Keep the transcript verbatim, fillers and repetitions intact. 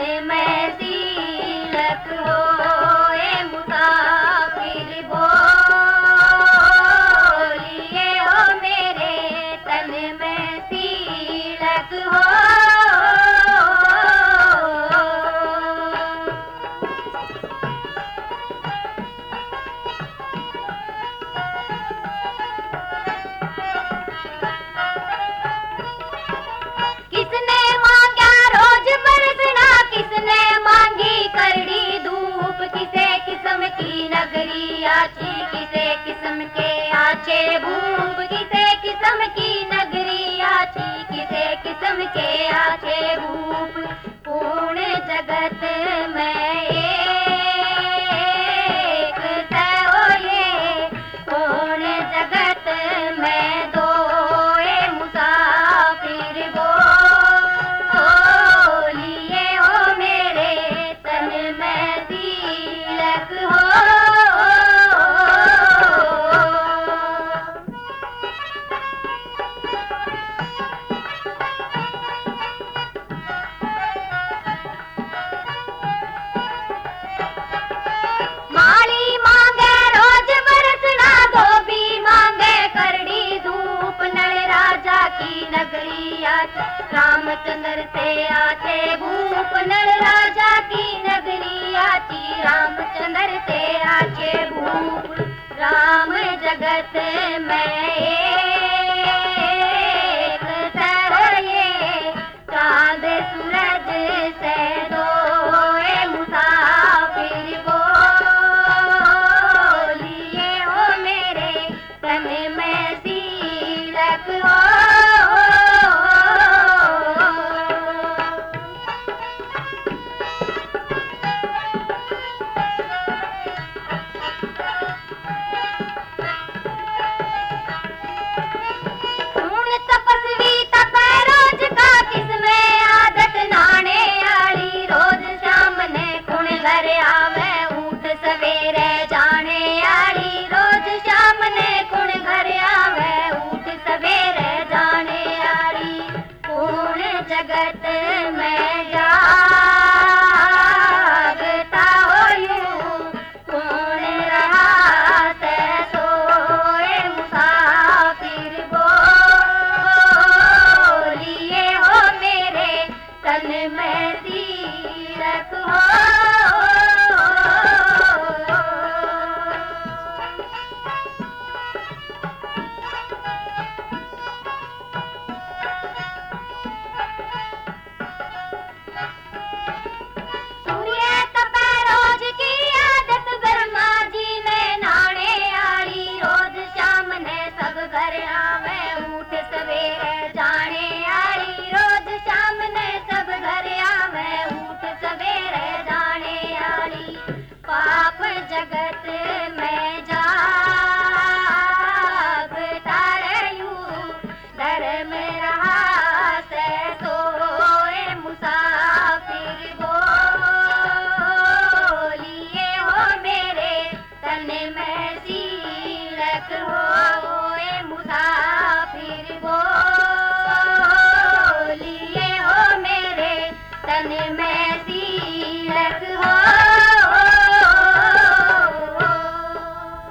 में तिलक होए मुसाफिर बोलिए ओ मेरे तन में तिलक हो। किसने मांगा रोज बरसना, किसने मांगी करड़ी धूप, किसे किस्म की नगरी आची, किसे किस्म के आचे भूप, किसे किस्म की नगरी आची, किसे किस्म के आचे भूप। पूर्ण जगत में एक तोये, पूर्ण जगत में दो मुसाफिर बोलिए ओ मेरे तन में तिलक हो। माली मांगे रोज बरसना, धोबी मांगे करड़ी धूप, नल राजा की नगरी आचे, रामचंद्र से आचे भूप, नल राजा की नगरी आची, रामचंद्र से आचे भूप। राम जगत में